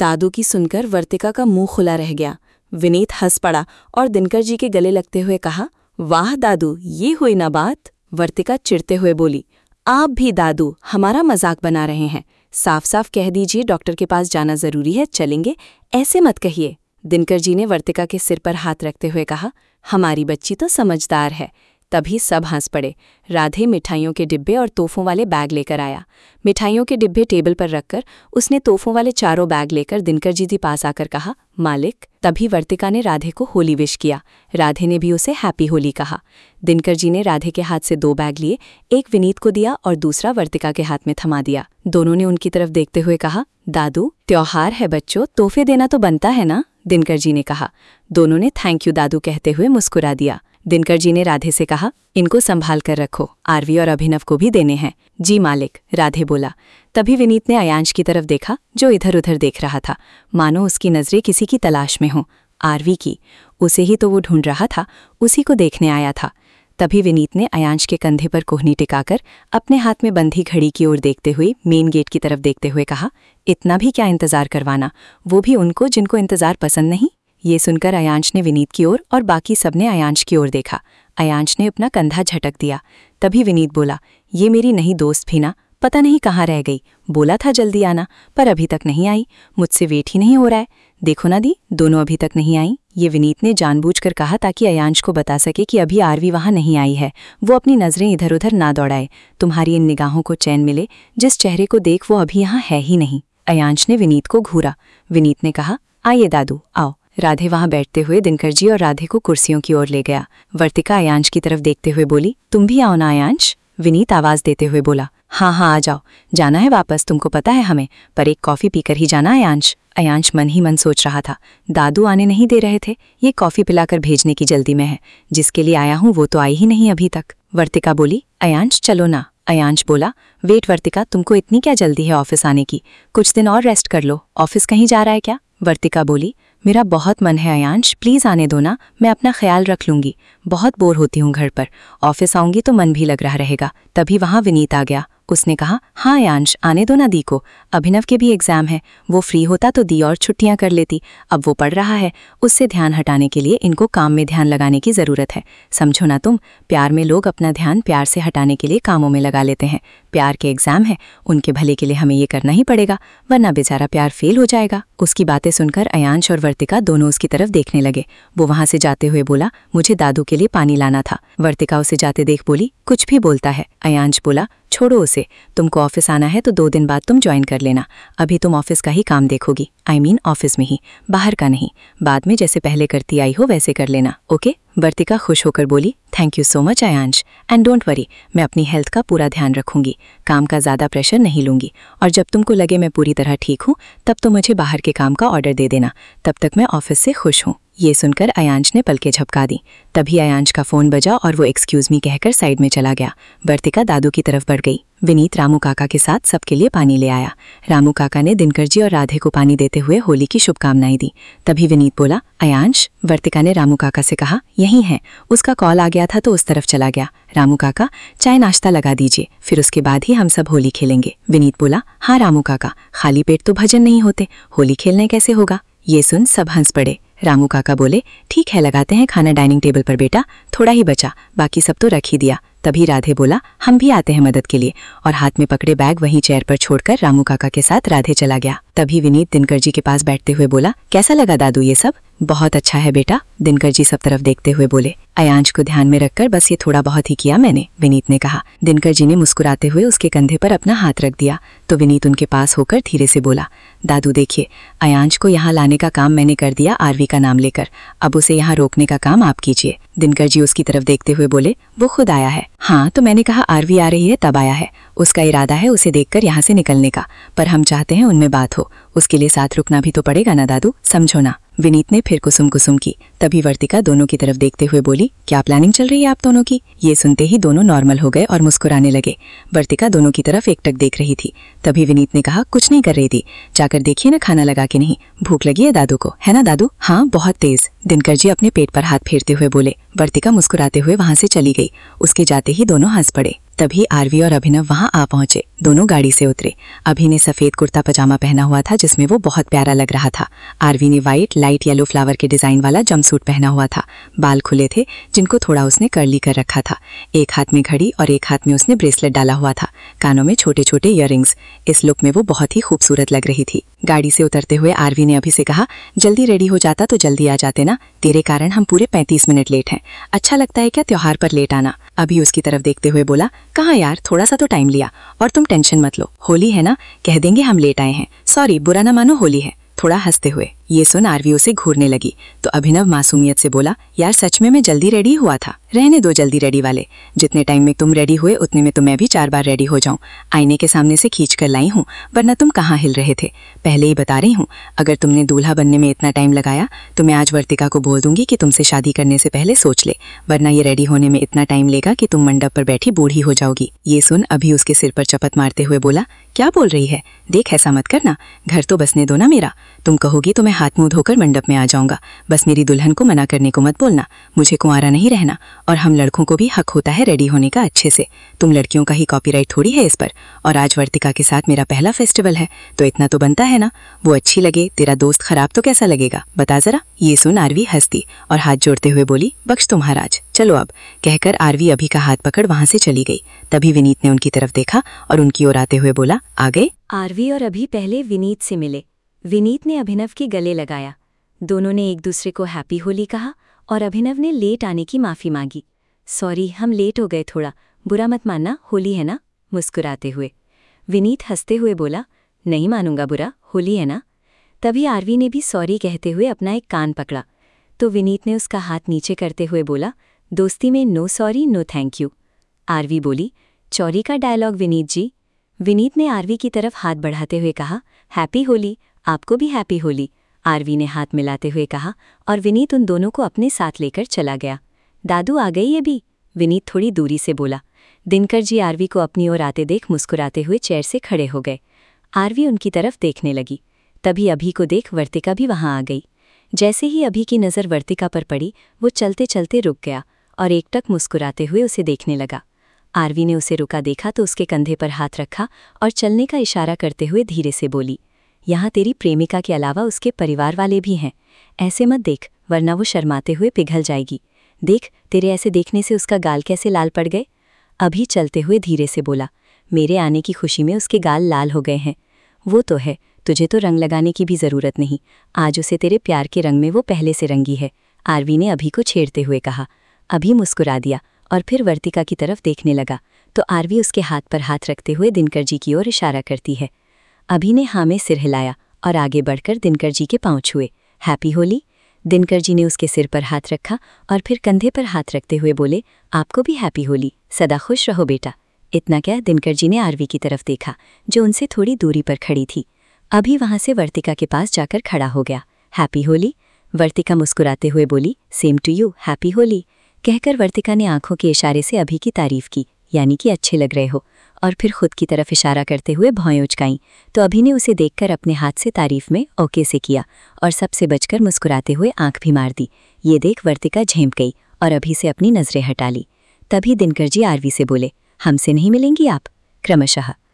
दादू की सुनकर वर्तिका का मुंह खुला रह गया। विनीत हंस पड़ा और दिनकर जी के गले लगते हुए कहा, वाह दादू, ये हुई ना बात। वर्तिका चिढ़ते हुए बोली, आप भी दादू हमारा मजाक बना रहे हैं। साफ साफ कह दीजिए डॉक्टर के पास जाना जरूरी है, चलेंगे, ऐसे मत कहिए। दिनकर जी ने वर्तिका के सिर पर हाथ रखते हुए कहा, हमारी बच्ची तो समझदार है। तभी सब हंस पड़े। राधे मिठाइयों के डिब्बे और तोहफों वाले बैग लेकर आया। मिठाइयों के डिब्बे टेबल पर रखकर उसने तोहफों वाले चारों बैग लेकर दिनकर जी के पास आकर कहा, मालिक। तभी वर्तिका ने राधे को होली विश किया। राधे ने भी उसे हैप्पी होली कहा। दिनकर जी ने राधे के हाथ से 2 बैग लिए, एक विनीत को दिया और दूसरा वर्तिका के हाथ में थमा दिया। दोनों ने उनकी तरफ देखते हुए कहा, दादू त्योहार है बच्चों, तोहफे देना तो बनता है ना। दिनकर जी ने कहा। दोनों ने थैंक यू दादू कहते हुए मुस्कुरा दिया। दिनकर जी ने राधे से कहा, इनको संभाल कर रखो, आरवी और अभिनव को भी देने हैं। जी मालिक, राधे बोला। तभी विनीत ने अयांश की तरफ देखा, जो इधर उधर देख रहा था, मानो उसकी नजरें किसी की तलाश में हों। आरवी की, उसे ही तो वो ढूंढ रहा था, उसी को देखने आया था। तभी विनीत ने अयांश के कंधे पर कोहनी टिकाकर अपने हाथ में बंधी घड़ी की ओर देखते हुए मेन गेट की तरफ देखते हुए कहा, इतना भी क्या इंतजार करवाना, वो भी उनको जिनको इंतजार पसंद नहीं। ये सुनकर अयांश ने विनीत की ओर और बाकी सबने अयांश की ओर देखा। अयांश ने अपना कंधा झटक दिया। तभी विनीत बोला, ये मेरी नई दोस्त भी ना, पता नहीं कहाँ रह गई। बोला था जल्दी आना, पर अभी तक नहीं आई। मुझसे वेट ही नहीं हो रहा है। देखो ना दी, दोनों अभी तक नहीं आई। ये विनीत ने जानबूझकर कहा ताकि अयांश को बता सके कि अभी आरवी वहाँ नहीं आई है। वो अपनी नजरें इधर उधर ना दौड़ाए। तुम्हारी इन निगाहों को चैन मिले, जिस चेहरे को देख वो अभी यहाँ है ही नहीं। अयांश ने विनीत को घूरा। विनीत ने कहा, आइए दादू आओ। राधे वहां बैठते हुए दिनकर जी और राधे को कुर्सियों की ओर ले गया। वर्तिका अयांश की तरफ देखते हुए बोली, तुम भी आओ ना अयांश। विनीत आवाज देते हुए बोला, हाँ हाँ आ जाओ, जाना है वापस, तुमको पता है हमें, पर एक कॉफी पीकर ही जाना अयांश। अयांश मन ही मन सोच रहा था, दादू आने नहीं दे रहे थे, ये कॉफी पिलाकर भेजने की जल्दी में है। जिसके लिए आया हूँ वो तो आई ही नहीं अभी तक। वर्तिका बोली, अयांश चलो ना। अयांश बोला, वेट वर्तिका, तुमको इतनी क्या जल्दी है ऑफिस आने की? कुछ दिन और रेस्ट कर लो। ऑफिस कहीं जा रहा है क्या? वर्तिका बोली, मेरा बहुत मन है अयांश, प्लीज आने दो ना, मैं अपना ख्याल रख लूंगी। बहुत बोर होती हूँ घर पर, ऑफिस आऊंगी तो मन भी लग रहा रहेगा। तभी वहां विनीत आ गया। उसने कहा, हाँ अयांश आने दो ना दी को, अभिनव के भी एग्जाम है, वो फ्री होता तो दी और छुट्टियां कर लेती। अब वो पढ़ रहा है, उससे ध्यान हटाने के लिए इनको काम में ध्यान लगाने की जरूरत है। समझो ना तुम, प्यार में लोग अपना ध्यान प्यार से हटाने के लिए कामों में लगा लेते हैं। प्यार के एग्जाम है, उनके भले के लिए हमें ये करना ही पड़ेगा, वरना बेचारा प्यार फेल हो जाएगा। उसकी बातें सुनकर अयांश और वर्तिका दोनों उसकी तरफ देखने लगे। वो वहां से जाते हुए बोला, मुझे दादू के लिए पानी लाना था। वर्तिका उसे जाते देख बोली, कुछ भी बोलता है। अयांश बोला, छोड़ो उसे, तुमको ऑफिस आना है तो 2 दिन बाद तुम ज्वाइन कर लेना। अभी तुम ऑफिस का ही काम देखोगी, I mean ऑफिस में ही, बाहर का नहीं। बाद में जैसे पहले करती आई हो वैसे कर लेना, ओके? वर्तिका खुश होकर बोली, thank you so much Ayansh, and don't worry, मैं अपनी हेल्थ का पूरा ध्यान रखूंगी, काम का ज़्यादा प्रेशर नहीं लूंगी, और जब तुमको लगे मैं पूरी तरह ठीक हूँ तब तो मुझे बाहर के काम का ऑर्डर दे देना, तब तक मैं ऑफिस से खुश हूँ। ये सुनकर अयांश ने पलकें झपका दी। तभी अयांश का फ़ोन बजा और वो एक्सक्यूज़ मी कहकर साइड में चला गया। वर्तिका दादू की तरफ बढ़ गई। विनीत रामू काका के साथ सबके लिए पानी ले आया। रामू काका ने दिनकर जी और राधे को पानी देते हुए होली की शुभकामनाएं दी। तभी विनीत बोला, अयांश। वर्तिका ने रामू काका से कहा, यही है, उसका कॉल आ गया था तो उस तरफ चला गया। रामू काका चाय नाश्ता लगा दीजिए, फिर उसके बाद ही हम सब होली खेलेंगे। विनीत बोला, हाँ रामू काका, खाली पेट तो भजन नहीं होते, होली खेलने कैसे होगा? ये सुन सब हंस पड़े। रामू काका बोले, ठीक है लगाते हैं खाना डाइनिंग टेबल पर बेटा, थोड़ा ही बचा, बाकी सब तो रख ही दिया। तभी राधे बोला, हम भी आते हैं मदद के लिए, और हाथ में पकड़े बैग वहीं चेयर पर छोड़कर रामू काका के साथ राधे चला गया। तभी विनीत दिनकर जी के पास बैठते हुए बोला, कैसा लगा दादू ये सब? बहुत अच्छा है बेटा, दिनकर जी सब तरफ देखते हुए बोले। अयांश को ध्यान में रखकर बस ये थोड़ा बहुत ही किया मैंने, विनीत ने कहा। दिनकर जी ने मुस्कुराते हुए उसके कंधे पर अपना हाथ रख दिया तो विनीत उनके पास होकर धीरे से बोला, दादू देखिए, अयांश को यहाँ लाने का काम मैंने कर दिया आरवी का नाम लेकर, अब उसे यहाँ रोकने का काम आप कीजिए। दिनकर जी उसकी तरफ देखते हुए बोले, वो खुद आया है। हाँ तो मैंने कहा आरवी आ रही है तब आया है, उसका इरादा है उसे देखकर यहाँ से निकलने का, पर हम चाहते हैं उनमें बात हो, उसके लिए साथ रुकना भी तो पड़ेगा ना दादू, समझो ना। विनीत ने फिर कुसुम कुसुम की। तभी वर्तिका दोनों की तरफ देखते हुए बोली, क्या प्लानिंग चल रही है आप दोनों की? ये सुनते ही दोनों नॉर्मल हो गए और मुस्कुराने लगे। वर्तिका दोनों की तरफ एकटक देख रही थी। तभी विनीत ने कहा, कुछ नहीं कर रही थी, जाकर देखिए ना खाना लगा के नहीं, भूख लगी है दादू को, है ना दादू? हाँ बहुत तेज, दिनकर जी अपने पेट पर हाथ फेरते हुए बोले। वर्तिका मुस्कुराते हुए वहां से चली गई। उसके जाते ही दोनों हंस पड़े। तभी आरवी और अभिनव वहां आ पहुंचे। दोनों गाड़ी से उतरे। अभी ने सफ़ेद कुर्ता पजामा पहना हुआ था जिसमें वो बहुत प्यारा लग रहा था। आरवी ने वाइट लाइट येलो फ्लावर के डिज़ाइन वाला जंपसूट पहना हुआ था। बाल खुले थे जिनको थोड़ा उसने कर्ली कर रखा था। एक हाथ में घड़ी और एक हाथ में उसने ब्रेसलेट डाला हुआ था। कानों में छोटे छोटे ईयरिंग्स। इस लुक में वो बहुत ही खूबसूरत लग रही थी। गाड़ी से उतरते हुए आरवी ने अभी से कहा, जल्दी रेडी हो जाता तो जल्दी आ जाते ना, तेरे कारण हम पूरे 35 मिनट लेट हैं। अच्छा लगता है क्या त्योहार पर लेट आना? अभी उसकी तरफ देखते हुए बोला, कहाँ यार, थोड़ा सा तो टाइम लिया। और तुम टेंशन मत लो, होली है ना, कह देंगे हम लेट आए हैं। सॉरी, बुरा ना मानो, होली है, थोड़ा हंसते हुए। ये सुन आरवी उसे घूरने लगी तो अभिनव मासूमियत से बोला, यार सच में मैं जल्दी रेडी हुआ था। रहने दो जल्दी रेडी वाले, जितने टाइम में तुम रेडी हुए उतने में तो मैं भी 4 बार रेडी हो जाऊं। आईने के सामने से खींच कर लाई हूँ, वरना तुम कहाँ हिल रहे थे। पहले ही बता रही हूँ, अगर तुमने दूल्हा बनने में इतना टाइम लगाया तो मैं आज वर्तिका को बोल दूंगी कि तुमसे शादी करने से पहले सोच ले, वरना ये रेडी होने में इतना टाइम लेगा कि तुम मंडप पर बैठी बूढ़ी हो जाओगी। ये सुन अभी उसके सिर पर चपत मारते हुए बोला, क्या बोल रही है? देख ऐसा मत करना, घर तो बसने दो ना मेरा। तुम कहोगी तो मैं हाथ मुंह धोकर मंडप में आ जाऊंगा। बस मेरी दुल्हन को मना करने को मत बोलना। मुझे कुंवारा नहीं रहना, और हम लड़कों को भी हक होता है रेडी होने का अच्छे से। तुम लड़कियों का ही कॉपीराइट थोड़ी है इस पर। और आज वर्तिका के साथ मेरा पहला फेस्टिवल है तो इतना तो बनता है ना। वो अच्छी लगे, तेरा दोस्त खराब तो कैसा लगेगा, बता जरा। ये सुन आरवी हंसती और हाथ जोड़ते हुए बोली, बख्श तुम महाराज, चलो अब। कहकर आरवी अभी का हाथ पकड़ वहां से चली गई। तभी विनीत ने उनकी तरफ देखा और उनकी ओर आते हुए बोला, आ गए? आरवी और अभी पहले विनीत से मिले। विनीत ने अभिनव की गले लगाया। दोनों ने एक दूसरे को हैप्पी होली कहा और अभिनव ने लेट आने की माफ़ी मांगी। सॉरी, हम लेट हो गए थोड़ा, बुरा मत मानना, होली है ना, मुस्कुराते हुए। विनीत हंसते हुए बोला, नहीं मानूंगा बुरा, होली है ना। तभी आरवी ने भी सॉरी कहते हुए अपना एक कान पकड़ा तो विनीत ने उसका हाथ नीचे करते हुए बोला, दोस्ती में no sorry no thank you. Aarvi बोली, चौरी का डायलॉग विनीत जी। विनीत ने आरवी की तरफ हाथ बढ़ाते हुए कहा, हैप्पी होली, आपको भी हैप्पी होली। आरवी ने हाथ मिलाते हुए कहा और विनीत उन दोनों को अपने साथ लेकर चला गया। दादू आ गई ये भी? विनीत थोड़ी दूरी से बोला। दिनकर जी आरवी को अपनी ओर आते देख मुस्कुराते हुए चेयर से खड़े हो गए। आरवी उनकी तरफ देखने लगी। तभी अभी को देख वर्तिका भी वहां आ गई। जैसे ही अभी की नज़र वर्तिका पर पड़ी, वो चलते चलते रुक गया और एकटक मुस्कुराते हुए उसे देखने लगा। आरवी ने उसे रुका देखा तो उसके कंधे पर हाथ रखा और चलने का इशारा करते हुए धीरे से बोली, यहाँ तेरी प्रेमिका के अलावा उसके परिवार वाले भी हैं। ऐसे मत देख, वरना वो शर्माते हुए पिघल जाएगी। देख, तेरे ऐसे देखने से उसका गाल कैसे लाल पड़ गए। अभी चलते हुए धीरे से बोला, मेरे आने की खुशी में उसके गाल लाल हो गए हैं। वो तो है, तुझे तो रंग लगाने की भी ज़रूरत नहीं, आज उसे तेरे प्यार के रंग में वो पहले से रंगी है। आरवी ने अभी को छेड़ते हुए कहा। अभी मुस्कुरा दिया और फिर वर्तिका की तरफ देखने लगा तो आरवी उसके हाथ पर हाथ रखते हुए दिनकर जी की ओर इशारा करती है। अभी ने हाँ में सिर हिलाया और आगे बढ़कर दिनकर जी के पांव छुए। हैप्पी होली। दिनकर जी ने उसके सिर पर हाथ रखा और फिर कंधे पर हाथ रखते हुए बोले, आपको भी हैप्पी होली, सदा खुश रहो बेटा। इतना क्या, दिनकर जी ने आरवी की तरफ देखा जो उनसे थोड़ी दूरी पर खड़ी थी। अभी वहां से वर्तिका के पास जाकर खड़ा हो गया। हैप्पी होली। वर्तिका मुस्कुराते हुए बोली, same to you, happy Holi. कहकर वर्तिका ने आंखों के इशारे से अभी की तारीफ की, यानी कि अच्छे लग रहे हो, और फिर खुद की तरफ इशारा करते हुए भौएं उचकाईं तो अभी ने उसे देखकर अपने हाथ से तारीफ में ओके से किया और सबसे बचकर मुस्कुराते हुए आंख भी मार दी। ये देख वर्तिका झेंप गई और अभी से अपनी नजरें हटा ली। तभी दिनकर जी आरवी से बोले, हमसे नहीं मिलेंगी आप? क्रमशः